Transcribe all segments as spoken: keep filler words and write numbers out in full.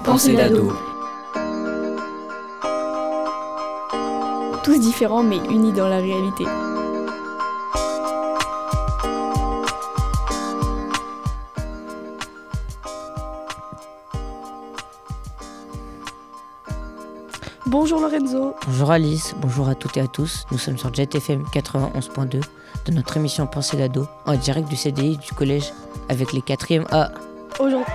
Pensée d'ado. Tous différents mais unis dans la réalité. Bonjour Lorenzo. Bonjour Alice, bonjour à toutes et à tous. Nous sommes sur Jet F M quatre-vingt-onze point deux de notre émission Pensée d'ado en direct du C D I du collège avec les quatrièmes A. Aujourd'hui...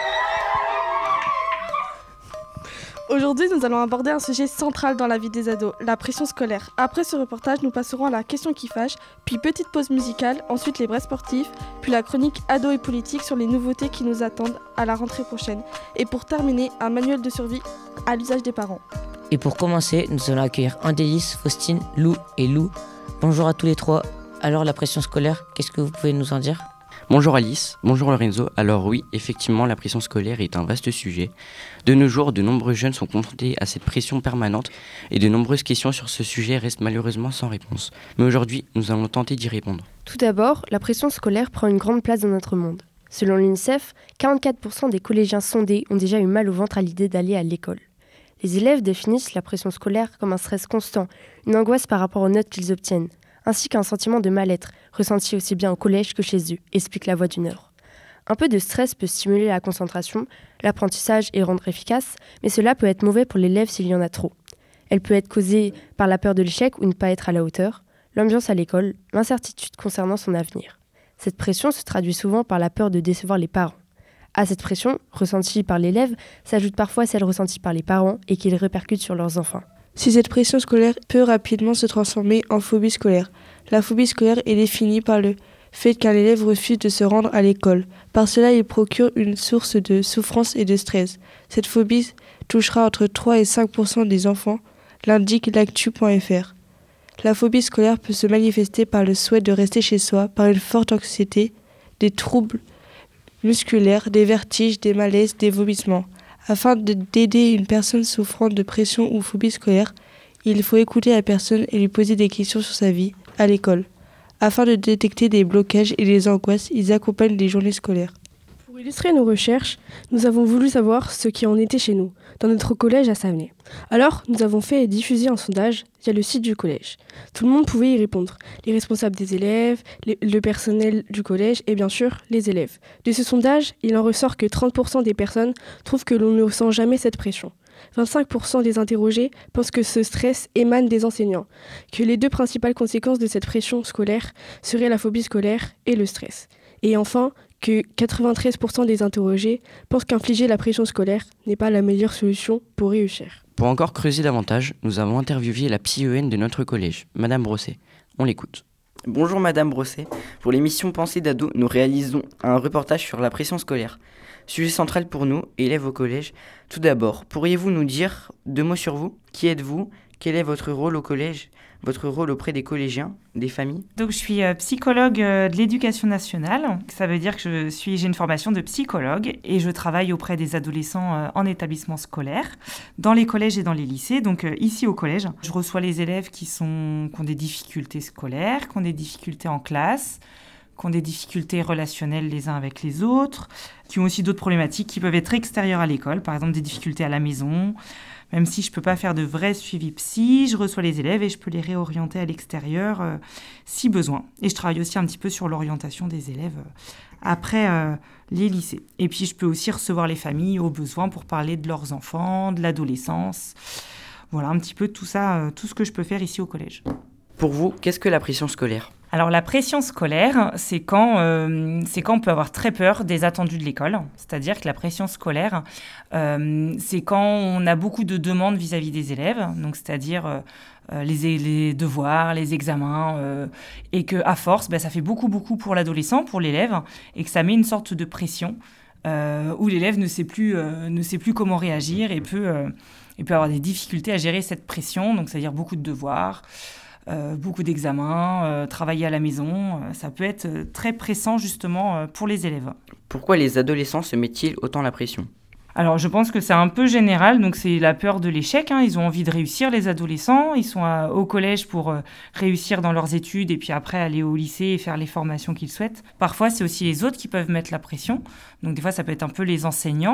Aujourd'hui, nous allons aborder un sujet central dans la vie des ados, la pression scolaire. Après ce reportage, nous passerons à la question qui fâche, puis petite pause musicale, ensuite les vrais sportifs, puis la chronique ado et politique sur les nouveautés qui nous attendent à la rentrée prochaine. Et pour terminer, un manuel de survie à l'usage des parents. Et pour commencer, nous allons accueillir Andélis, Faustine, Lou et Lou. Bonjour à tous les trois. Alors la pression scolaire, qu'est-ce que vous pouvez nous en dire ? Bonjour Alice, bonjour Lorenzo. Alors oui, effectivement, la pression scolaire est un vaste sujet. De nos jours, de nombreux jeunes sont confrontés à cette pression permanente et de nombreuses questions sur ce sujet restent malheureusement sans réponse. Mais aujourd'hui, nous allons tenter d'y répondre. Tout d'abord, la pression scolaire prend une grande place dans notre monde. Selon l'UNICEF, quarante-quatre pour cent des collégiens sondés ont déjà eu mal au ventre à l'idée d'aller à l'école. Les élèves définissent la pression scolaire comme un stress constant, une angoisse par rapport aux notes qu'ils obtiennent, ainsi qu'un sentiment de mal-être, ressenti aussi bien au collège que chez eux, explique La Voix du Nord. Un peu de stress peut stimuler la concentration, l'apprentissage et rendre efficace, mais cela peut être mauvais pour l'élève s'il y en a trop. Elle peut être causée par la peur de l'échec ou ne pas être à la hauteur, l'ambiance à l'école, l'incertitude concernant son avenir. Cette pression se traduit souvent par la peur de décevoir les parents. À cette pression, ressentie par l'élève, s'ajoute parfois celle ressentie par les parents et qu'ils répercutent sur leurs enfants. Si cette pression scolaire peut rapidement se transformer en phobie scolaire. La phobie scolaire est définie par le fait qu'un élève refuse de se rendre à l'école. Par cela, il procure une source de souffrance et de stress. Cette phobie touchera entre trois et cinq pour cent des enfants, l'indique l'actu point f r. La phobie scolaire peut se manifester par le souhait de rester chez soi, par une forte anxiété, des troubles musculaires, des vertiges, des malaises, des vomissements. Afin de, d'aider une personne souffrant de pression ou phobie scolaire, il faut écouter la personne et lui poser des questions sur sa vie à l'école. Afin de détecter des blocages et des angoisses, ils accompagnent les journées scolaires. Pour illustrer nos recherches, nous avons voulu savoir ce qui en était chez nous, dans notre collège à Savenay. Alors, nous avons fait et diffusé un sondage via le site du collège. Tout le monde pouvait y répondre, les responsables des élèves, les, le personnel du collège et bien sûr les élèves. De ce sondage, il en ressort que trente pour cent des personnes trouvent que l'on ne ressent jamais cette pression. vingt-cinq pour cent des interrogés pensent que ce stress émane des enseignants, que les deux principales conséquences de cette pression scolaire seraient la phobie scolaire et le stress. Et enfin, que quatre-vingt-treize pour cent des interrogés pensent qu'infliger la pression scolaire n'est pas la meilleure solution pour réussir. Pour encore creuser davantage, nous avons interviewé la psy E N de notre collège, Madame Brosset. On l'écoute. Bonjour Madame Brosset. Pour l'émission Pensée d'ado, nous réalisons un reportage sur la pression scolaire. Sujet central pour nous, élèves au collège. Tout d'abord, pourriez-vous nous dire deux mots sur vous ? Qui êtes-vous ? Quel est votre rôle au collège ? Votre rôle auprès des collégiens, des familles ? Donc je suis euh, psychologue euh, de l'éducation nationale. Ça veut dire que je suis, j'ai une formation de psychologue et je travaille auprès des adolescents euh, en établissement scolaire, dans les collèges et dans les lycées. Donc euh, ici au collège, je reçois les élèves qui, sont, qui ont des difficultés scolaires, qui ont des difficultés en classe, qui ont des difficultés relationnelles les uns avec les autres, qui ont aussi d'autres problématiques qui peuvent être extérieures à l'école, par exemple des difficultés à la maison. Même si je ne peux pas faire de vrai suivi psy, je reçois les élèves et je peux les réorienter à l'extérieur euh, si besoin. Et je travaille aussi un petit peu sur l'orientation des élèves euh, après euh, les lycées. Et puis je peux aussi recevoir les familles au besoin pour parler de leurs enfants, de l'adolescence. Voilà un petit peu tout ça, euh, tout ce que je peux faire ici au collège. Pour vous, qu'est-ce que la pression scolaire ? Alors la pression scolaire, c'est quand, euh, c'est quand on peut avoir très peur des attendus de l'école. C'est-à-dire que la pression scolaire, euh, c'est quand on a beaucoup de demandes vis-à-vis des élèves, donc c'est-à-dire euh, les, les devoirs, les examens, euh, et qu'à force, bah, ça fait beaucoup, beaucoup pour l'adolescent, pour l'élève, et que ça met une sorte de pression euh, où l'élève ne sait plus, euh, ne sait plus comment réagir et peut, euh, et peut avoir des difficultés à gérer cette pression, donc c'est-à-dire beaucoup de devoirs, Euh, beaucoup d'examens, euh, travailler à la maison, euh, ça peut être euh, très pressant justement euh, pour les élèves. Pourquoi les adolescents se mettent-ils autant la pression ? Alors je pense que c'est un peu général, donc c'est la peur de l'échec, hein. Ils ont envie de réussir, les adolescents, ils sont à, au collège pour euh, réussir dans leurs études et puis après aller au lycée et faire les formations qu'ils souhaitent. Parfois c'est aussi les autres qui peuvent mettre la pression, donc des fois ça peut être un peu les enseignants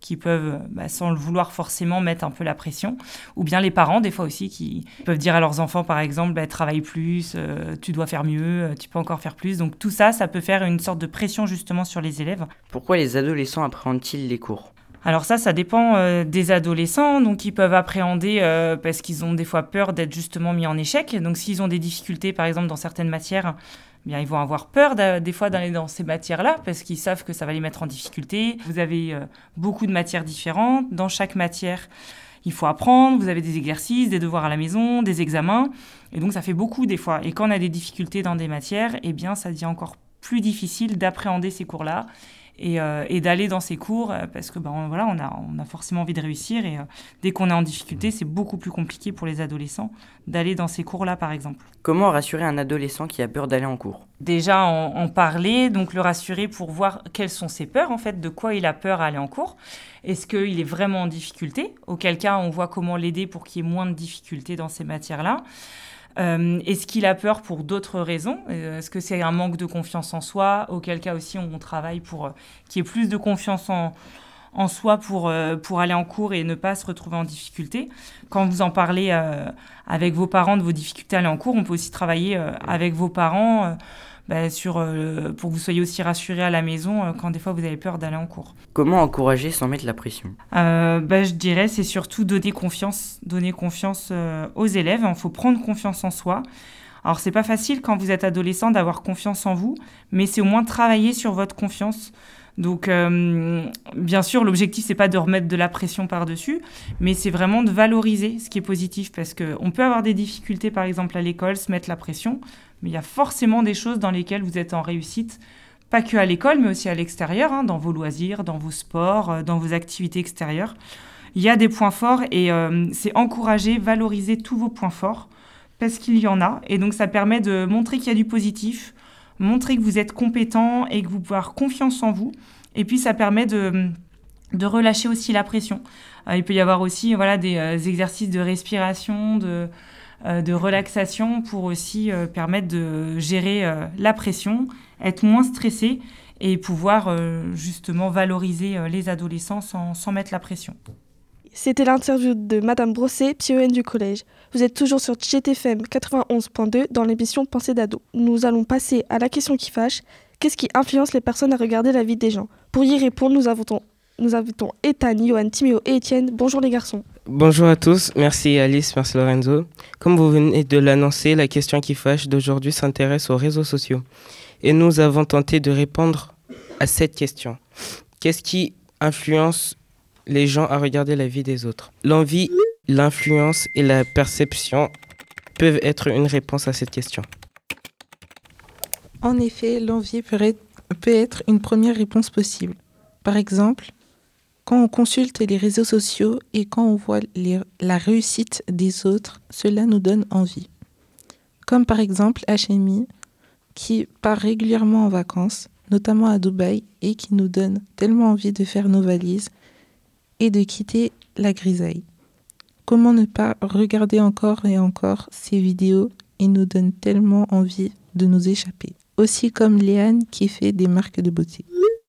qui peuvent, bah, sans le vouloir forcément, mettre un peu la pression. Ou bien les parents, des fois aussi, qui peuvent dire à leurs enfants, par exemple, bah, travaille plus, euh, tu dois faire mieux, euh, tu peux encore faire plus. Donc tout ça, ça peut faire une sorte de pression justement sur les élèves. Pourquoi les adolescents appréhendent-ils les cours ? Alors ça, ça dépend euh, des adolescents. Donc ils peuvent appréhender euh, parce qu'ils ont des fois peur d'être justement mis en échec. Donc s'ils ont des difficultés, par exemple, dans certaines matières, eh bien, ils vont avoir peur des fois d'aller dans ces matières-là parce qu'ils savent que ça va les mettre en difficulté. Vous avez euh, beaucoup de matières différentes. Dans chaque matière, il faut apprendre. Vous avez des exercices, des devoirs à la maison, des examens. Et donc ça fait beaucoup des fois. Et quand on a des difficultés dans des matières, eh bien, ça devient encore plus difficile d'appréhender ces cours-là. Et, euh, et d'aller dans ces cours euh, parce que ben, on, voilà, on, a, on a forcément envie de réussir et euh, dès qu'on est en difficulté, c'est beaucoup plus compliqué pour les adolescents d'aller dans ces cours-là, par exemple. Comment rassurer un adolescent qui a peur d'aller en cours ? Déjà, en, en parler, donc le rassurer pour voir quelles sont ses peurs, en fait, de quoi il a peur à aller en cours. Est-ce qu'il est vraiment en difficulté ? Auquel cas, on voit comment l'aider pour qu'il y ait moins de difficultés dans ces matières-là. Euh, est-ce qu'il a peur pour d'autres raisons ? Est-ce que c'est un manque de confiance en soi ? Auquel cas aussi, on travaille pour euh, qu'il y ait plus de confiance en, en soi pour, euh, pour aller en cours et ne pas se retrouver en difficulté. Quand vous en parlez euh, avec vos parents de vos difficultés à aller en cours, on peut aussi travailler euh, avec vos parents euh, bah, sur, euh, pour que vous soyez aussi rassurés à la maison euh, quand des fois vous avez peur d'aller en cours. Comment encourager sans mettre la pression ? euh, bah, Je dirais c'est surtout donner confiance, donner confiance euh, aux élèves. Il faut prendre confiance en soi. Alors c'est pas facile quand vous êtes adolescent d'avoir confiance en vous, mais c'est au moins travailler sur votre confiance. Donc euh, bien sûr l'objectif c'est pas de remettre de la pression par-dessus, mais c'est vraiment de valoriser ce qui est positif parce qu'on peut avoir des difficultés par exemple à l'école, se mettre la pression, mais il y a forcément des choses dans lesquelles vous êtes en réussite, pas que à l'école mais aussi à l'extérieur, hein, dans vos loisirs, dans vos sports, dans vos activités extérieures. Il y a des points forts et euh, c'est encourager, valoriser tous vos points forts parce qu'il y en a et donc ça permet de montrer qu'il y a du positif, montrer que vous êtes compétent et que vous pouvez avoir confiance en vous. Et puis, ça permet de, de relâcher aussi la pression. Euh, il peut y avoir aussi voilà, des euh, exercices de respiration, de, euh, de relaxation pour aussi euh, permettre de gérer euh, la pression, être moins stressé et pouvoir euh, justement valoriser euh, les adolescents sans, sans mettre la pression. C'était l'interview de Madame Brosset, P O N du collège. Vous êtes toujours sur Jet F M quatre-vingt-onze point deux dans l'émission Pensée d'ado. Nous allons passer à la question qui fâche. Qu'est-ce qui influence les personnes à regarder la vie des gens ? Pour y répondre, nous invitons, nous invitons Ethan, Johan, Timéo et Étienne. Bonjour les garçons. Bonjour à tous, merci Alice, merci Lorenzo. Comme vous venez de l'annoncer, la question qui fâche d'aujourd'hui s'intéresse aux réseaux sociaux. Et nous avons tenté de répondre à cette question. Qu'est-ce qui influence les gens à regarder la vie des autres ? L'envie, l'influence et la perception peuvent être une réponse à cette question. En effet, l'envie peut être une première réponse possible. Par exemple, quand on consulte les réseaux sociaux et quand on voit les, la réussite des autres, cela nous donne envie. Comme par exemple H M I, qui part régulièrement en vacances, notamment à Dubaï, et qui nous donne tellement envie de faire nos valises et de quitter la grisaille. Comment ne pas regarder encore et encore ces vidéos et nous donne tellement envie de nous échapper. Aussi comme Léane qui fait des marques de beauté.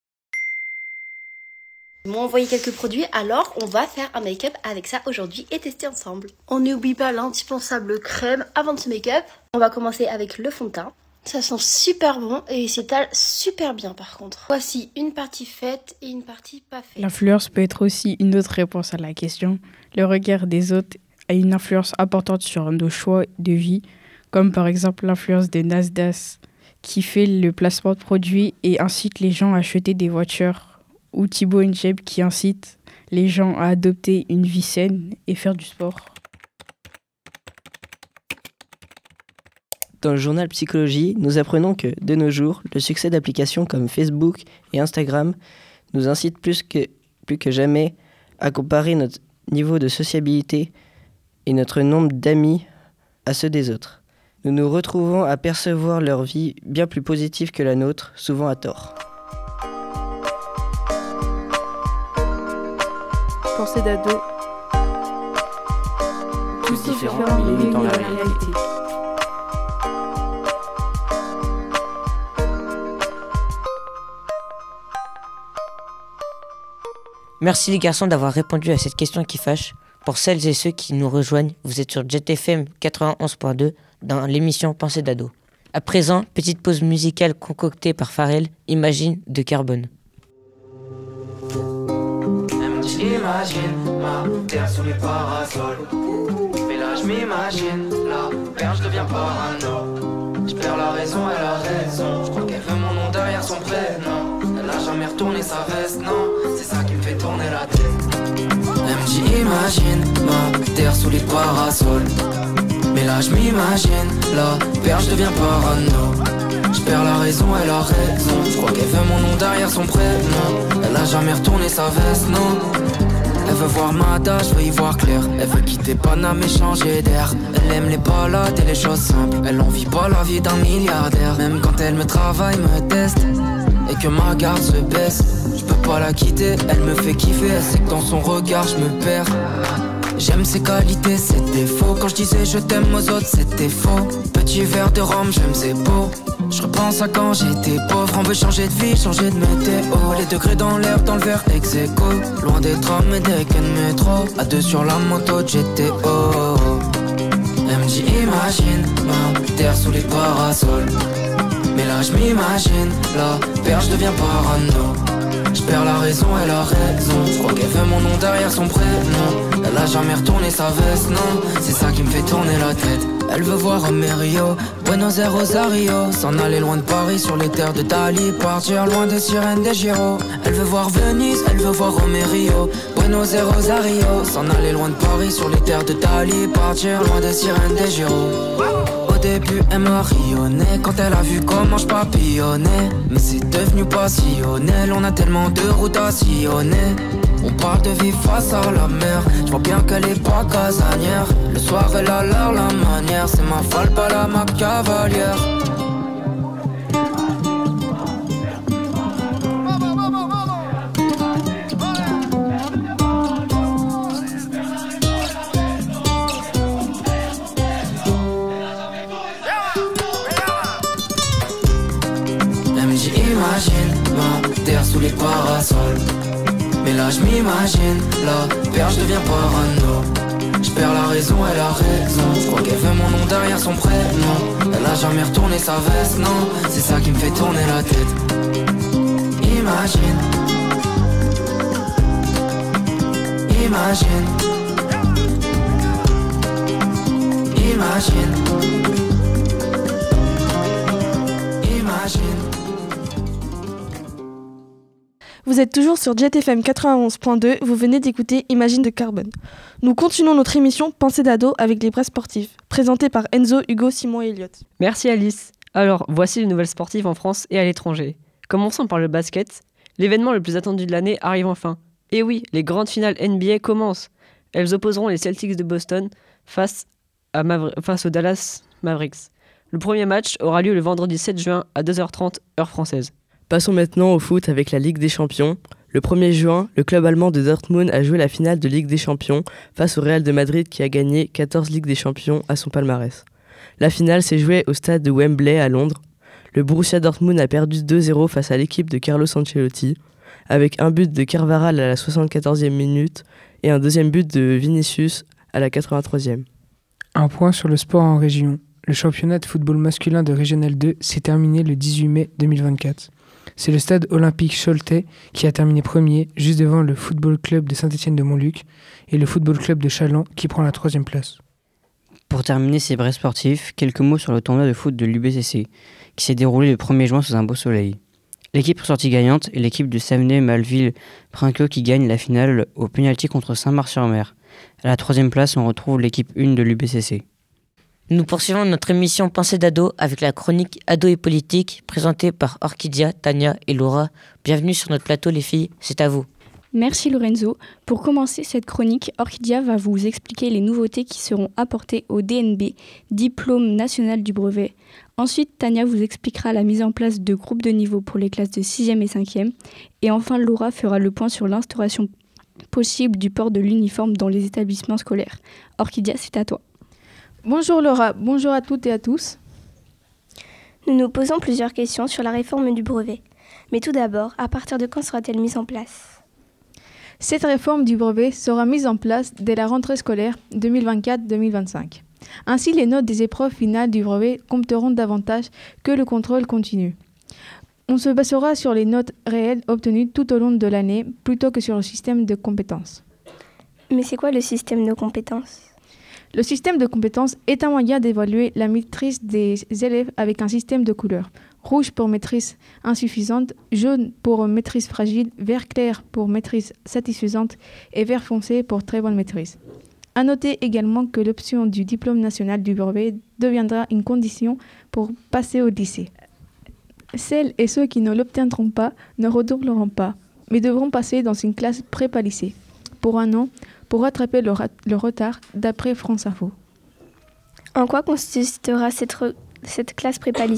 Ils m'ont envoyé quelques produits, alors on va faire un make-up avec ça aujourd'hui et tester ensemble. On n'oublie pas l'indispensable crème avant de se make-up. On va commencer avec le fond de teint. Ça sent super bon et il s'étale super bien par contre. Voici une partie faite et une partie pas faite. L'influence peut être aussi une autre réponse à la question. Le regard des autres a une influence importante sur nos choix de vie, comme par exemple l'influence de Nasdaq qui fait le placement de produits et incite les gens à acheter des voitures, ou Thibaut Inchep qui incite les gens à adopter une vie saine et faire du sport. Dans le journal Psychologie, nous apprenons que, de nos jours, le succès d'applications comme Facebook et Instagram nous incite plus que, plus que jamais à comparer notre niveau de sociabilité et notre nombre d'amis à ceux des autres. Nous nous retrouvons à percevoir leur vie bien plus positive que la nôtre, souvent à tort. Pensée d'ado. Tous différents, mais unis dans la réalité. Merci les garçons d'avoir répondu à cette question qui fâche. Pour celles et ceux qui nous rejoignent, vous êtes sur Jet F M quatre-vingt-onze point deux dans l'émission Pensée d'ado. À présent, petite pause musicale concoctée par Pharrell, Imagine de Carbone. J'imagine ma terre sous les parasols. Mais là je m'imagine la perche devient parano. Je perds la raison, elle a raison. Je crois qu'elle veut mon nom derrière son prénom. Elle a jamais retourné sa veste, non. C'est ça qui me fait tourner la tête. Elle me dit imagine ma terre sous les parasols. Mais là je m'imagine la perche devient parano. Je perds la raison, elle a raison. Je crois qu'elle veut mon nom derrière son prénom. Elle a jamais retourné sa veste, non. Elle veut voir ma tâche, je veux y voir clair. Elle veut quitter Paname et changer d'air. Elle aime les balades et les choses simples. Elle en vit pas la vie d'un milliardaire. Même quand elle me travaille, me teste et que ma garde se baisse, je peux pas la quitter, elle me fait kiffer. Elle sait que dans son regard je me perds. J'aime ses qualités, ses défauts. Quand je disais je t'aime aux autres, c'était faux. Petit verre de rhum, j'aime ses beaux. Je repense à quand j'étais pauvre. On veut changer de vie, changer de météo. Les degrés dans l'air, dans le verre ex aequo. Loin des trams et des quais de métro. À deux sur la moto G T O. Elle me dit imagine ma terre sous les parasols. Mais là je m'imagine la perche devient parano. Je perds la raison, elle a raison. Je crois qu'elle veut mon nom derrière son prénom. Elle a jamais retourné sa veste, non. C'est ça qui me fait tourner la tête. Elle veut voir Amerio, Buenos Aires, Rosario. S'en aller loin de Paris sur les terres de Dali. Partir loin des sirènes des Giro. Elle veut voir Venise, elle veut voir Amerio, Buenos Aires, Rosario. S'en aller loin de Paris sur les terres de Dali. Partir loin des sirènes des Giro. Au début elle m'a rayonné quand elle a vu comment je papillonnais. Mais c'est devenu passionnel, on a tellement de routes à sillonner. On parle de vivre face à la mer. Je vois bien qu'elle est pas casanière. Le soir elle a l'air la manière. C'est ma folle, pas la ma cavalière. Elle me dit imagine ma terre sous les parasols. Mais là je m'imagine, la perche devient parano. Je perds la raison, elle a raison. Je crois qu'elle veut mon nom derrière son prénom. Elle a jamais retourné sa veste, non. C'est ça qui me fait tourner la tête. Imagine. Imagine. Imagine. Imagine. Vous êtes toujours sur Jet F M quatre-vingt-onze point deux, vous venez d'écouter Imagine de Carbone. Nous continuons notre émission Pensée d'ado avec les vrais sportifs, présentée par Enzo, Hugo, Simon et Elliot. Merci Alice. Alors, voici les nouvelles sportives en France et à l'étranger. Commençons par le basket. L'événement le plus attendu de l'année arrive enfin. Et oui, les grandes finales N B A commencent. Elles opposeront les Celtics de Boston face, à Mavri- face aux Dallas Mavericks. Le premier match aura lieu le vendredi sept juin à deux heures trente, heure française. Passons maintenant au foot avec la Ligue des Champions. Le premier juin, le club allemand de Dortmund a joué la finale de Ligue des Champions face au Real de Madrid qui a gagné quatorze Ligues des Champions à son palmarès. La finale s'est jouée au stade de Wembley à Londres. Le Borussia Dortmund a perdu deux zéro face à l'équipe de Carlo Ancelotti, avec un but de Carvajal à la soixante-quatorzième minute et un deuxième but de Vinicius à la quatre-vingt-troisième. Un point sur le sport en région. Le championnat de football masculin de Régional deux s'est terminé le dix-huit mai deux mille vingt-quatre. C'est le stade olympique Choletais qui a terminé premier, juste devant le football club de Saint-Étienne-de-Montluc et le football club de Châlons qui prend la troisième place. Pour terminer ces brefs sportifs, quelques mots sur le tournoi de foot de l'U B C C, qui s'est déroulé le premier juin sous un beau soleil. L'équipe sortie gagnante est l'équipe de Savenay-Malville-Prinqueux qui gagne la finale au pénalty contre Saint-Mars-sur-Mer. À la troisième place, on retrouve l'équipe un de l'U B C C. Nous poursuivons notre émission Pensée d'ado avec la chronique Ado et politique présentée par Orchidia, Tania et Laura. Bienvenue sur notre plateau les filles, c'est à vous. Merci Lorenzo. Pour commencer cette chronique, Orchidia va vous expliquer les nouveautés qui seront apportées au D N B, Diplôme national du brevet. Ensuite, Tania vous expliquera la mise en place de groupes de niveau pour les classes de sixième et cinquième. Et enfin, Laura fera le point sur l'instauration possible du port de l'uniforme dans les établissements scolaires. Orchidia, c'est à toi. Bonjour Laura, bonjour à toutes et à tous. Nous nous posons plusieurs questions sur la réforme du brevet. Mais tout d'abord, à partir de quand sera-t-elle mise en place ? Cette réforme du brevet sera mise en place dès la rentrée scolaire deux mille vingt-quatre deux mille vingt-cinq. Ainsi, les notes des épreuves finales du brevet compteront davantage que le contrôle continu. On se basera sur les notes réelles obtenues tout au long de l'année plutôt que sur le système de compétences. Mais c'est quoi le système de compétences ? Le système de compétences est un moyen d'évaluer la maîtrise des élèves avec un système de couleurs. Rouge pour maîtrise insuffisante, jaune pour maîtrise fragile, vert clair pour maîtrise satisfaisante et vert foncé pour très bonne maîtrise. À noter également que l'option du diplôme national du brevet deviendra une condition pour passer au lycée. Celles et ceux qui ne l'obtiendront pas ne redoubleront pas, mais devront passer dans une classe prépa-lycée pour un an pour rattraper le, ra- le retard d'après France Info. En quoi consistera cette, re- cette classe prépa-lycée ?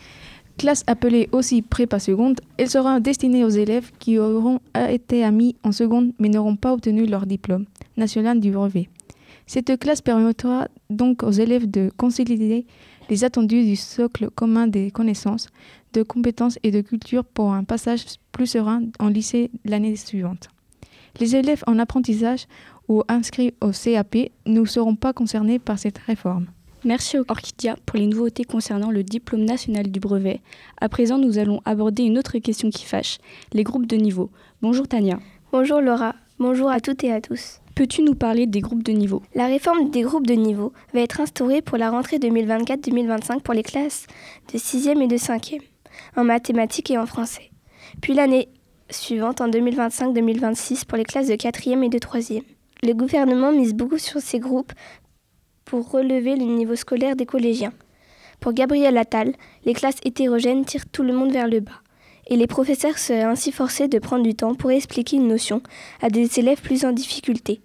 Classe appelée aussi prépa seconde, elle sera destinée aux élèves qui auront été admis en seconde mais n'auront pas obtenu leur diplôme national du brevet. Cette classe permettra donc aux élèves de consolider les attendus du socle commun des connaissances, de compétences et de culture pour un passage plus serein en lycée l'année suivante. Les élèves en apprentissage ou inscrits au C A P ne seront pas concernés par cette réforme. Merci Orchidia pour les nouveautés concernant le diplôme national du brevet. À présent, nous allons aborder une autre question qui fâche, les groupes de niveau. Bonjour Tania. Bonjour Laura. Bonjour à toutes et à tous. Peux-tu nous parler des groupes de niveau ? La réforme des groupes de niveau va être instaurée pour la rentrée deux mille vingt-quatre deux mille vingt-cinq pour les classes de sixième et de cinquième, en mathématiques et en français. Puis l'année suivante, en deux mille vingt-cinq deux mille vingt-six, pour les classes de quatrième et de troisième. Le gouvernement mise beaucoup sur ces groupes pour relever le niveau scolaire des collégiens. Pour Gabriel Attal, les classes hétérogènes tirent tout le monde vers le bas. Et les professeurs seraient ainsi forcés de prendre du temps pour expliquer une notion à des élèves plus en difficulté,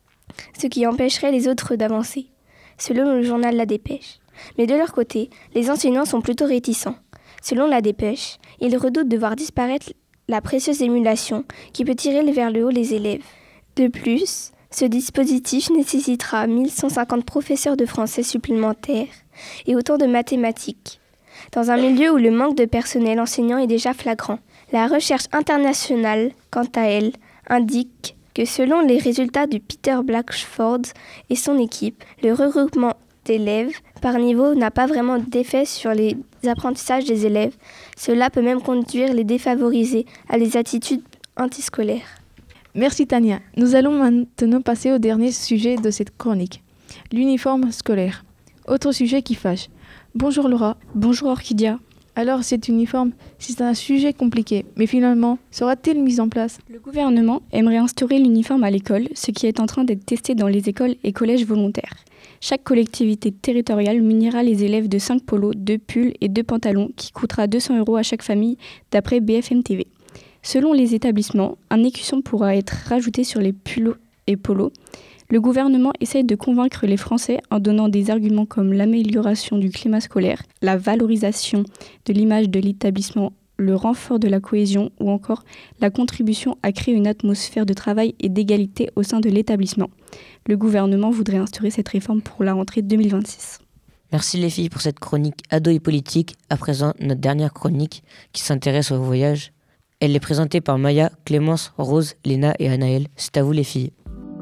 ce qui empêcherait les autres d'avancer, selon le journal La Dépêche. Mais de leur côté, les enseignants sont plutôt réticents. Selon La Dépêche, ils redoutent de voir disparaître la précieuse émulation qui peut tirer vers le haut les élèves. De plus, ce dispositif nécessitera mille cent cinquante professeurs de français supplémentaires et autant de mathématiques, dans un milieu où le manque de personnel enseignant est déjà flagrant. La recherche internationale, quant à elle, indique que selon les résultats de Peter Blackford et son équipe, le regroupement d'élèves par niveau n'a pas vraiment d'effet sur les apprentissages des élèves. Cela peut même conduire les défavorisés à des attitudes antiscolaires. Merci Tania. Nous allons maintenant passer au dernier sujet de cette chronique, l'uniforme scolaire. Autre sujet qui fâche. Bonjour Laura. Bonjour Orchidia. Alors cet uniforme, c'est un sujet compliqué, mais finalement, sera-t-il mis en place ? Le gouvernement aimerait instaurer l'uniforme à l'école, ce qui est en train d'être testé dans les écoles et collèges volontaires. Chaque collectivité territoriale munira les élèves de cinq polos, deux pulls et deux pantalons, qui coûtera deux cents euros à chaque famille, d'après B F M T V. Selon les établissements, un écusson pourra être rajouté sur les pulls et polos. Le gouvernement essaye de convaincre les Français en donnant des arguments comme l'amélioration du climat scolaire, la valorisation de l'image de l'établissement, le renfort de la cohésion ou encore la contribution à créer une atmosphère de travail et d'égalité au sein de l'établissement. Le gouvernement voudrait instaurer cette réforme pour la rentrée deux mille vingt-six. Merci les filles pour cette chronique ado et politique. À présent, notre dernière chronique qui s'intéresse au voyage. Elle est présentée par Maya, Clémence, Rose, Léna et Anaël. C'est à vous les filles.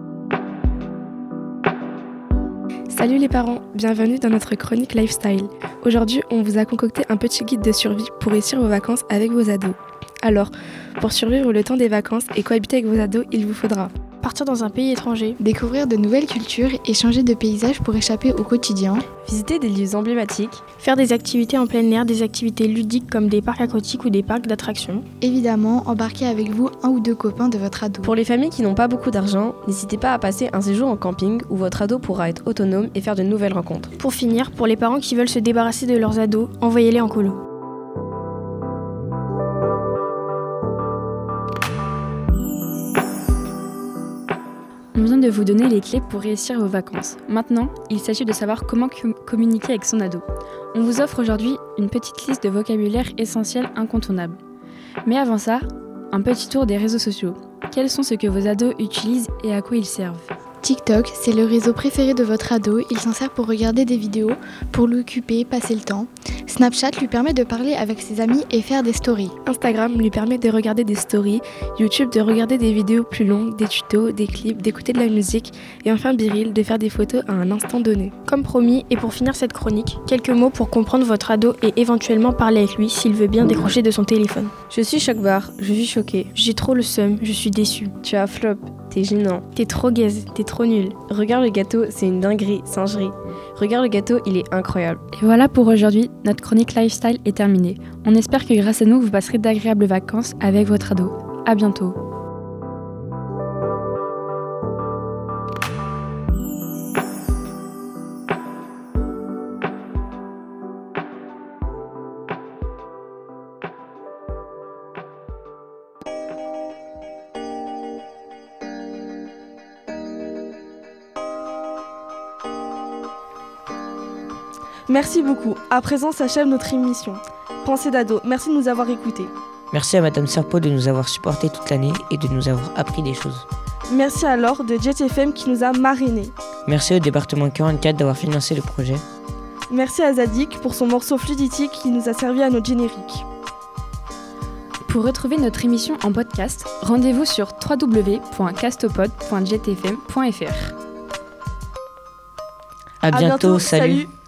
Salut les parents, bienvenue dans notre chronique Lifestyle. Aujourd'hui, on vous a concocté un petit guide de survie pour réussir vos vacances avec vos ados. Alors, pour survivre le temps des vacances et cohabiter avec vos ados, il vous faudra partir dans un pays étranger, découvrir de nouvelles cultures et changer de paysage pour échapper au quotidien, visiter des lieux emblématiques, faire des activités en plein air, des activités ludiques comme des parcs aquatiques ou des parcs d'attractions. Évidemment, embarquer avec vous un ou deux copains de votre ado. Pour les familles qui n'ont pas beaucoup d'argent, n'hésitez pas à passer un séjour en camping où votre ado pourra être autonome et faire de nouvelles rencontres. Pour finir, pour les parents qui veulent se débarrasser de leurs ados, envoyez-les en colo. On vient de vous donner les clés pour réussir vos vacances. Maintenant, il s'agit de savoir comment com- communiquer avec son ado. On vous offre aujourd'hui une petite liste de vocabulaire essentiel incontournable. Mais avant ça, un petit tour des réseaux sociaux. Quels sont ceux que vos ados utilisent et à quoi ils servent ? TikTok, c'est le réseau préféré de votre ado. Il s'en sert pour regarder des vidéos, pour l'occuper, passer le temps. Snapchat lui permet de parler avec ses amis et faire des stories. Instagram lui permet de regarder des stories, YouTube de regarder des vidéos plus longues, des tutos, des clips, d'écouter de la musique et enfin Biril de faire des photos à un instant donné. Comme promis, et pour finir cette chronique, quelques mots pour comprendre votre ado et éventuellement parler avec lui s'il veut bien décrocher de son téléphone. Je suis choc-barre, je suis choquée. J'ai trop le seum, je suis déçue. Tu as flop, t'es gênant. T'es trop gaze, t'es trop nul. Regarde le gâteau, c'est une dinguerie, singerie. Regarde le gâteau, il est incroyable. Et voilà pour aujourd'hui, notre chronique lifestyle est terminée. On espère que grâce à nous, vous passerez d'agréables vacances avec votre ado. À bientôt. Merci beaucoup. À présent s'achève notre émission. Pensée d'ado, merci de nous avoir écoutés. Merci à Madame Serpo de nous avoir supportés toute l'année et de nous avoir appris des choses. Merci à Laure de Jet F M qui nous a marrainés. Merci au département quarante-quatre d'avoir financé le projet. Merci à Zadik pour son morceau fluidique qui nous a servi à notre générique. Pour retrouver notre émission en podcast, rendez-vous sur w w w point castopod point jet f m point f r. À bientôt, à bientôt salut. salut.